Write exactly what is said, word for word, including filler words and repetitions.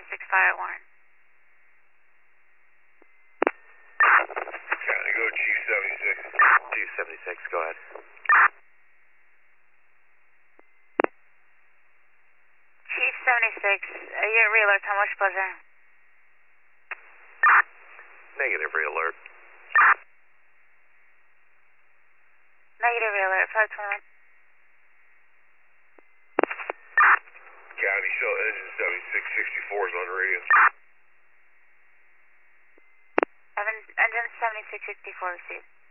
seventy-six fire warrant. County, go Chief seventy-six. Chief seventy-six, go ahead. Chief seventy-six, uh, you're at re-alert, how much pleasure? Negative re-alert. Negative re-alert, five twenty-one. County, show engine seventy-six sixty-four is on the radio. Engine seventy-six sixty-four received.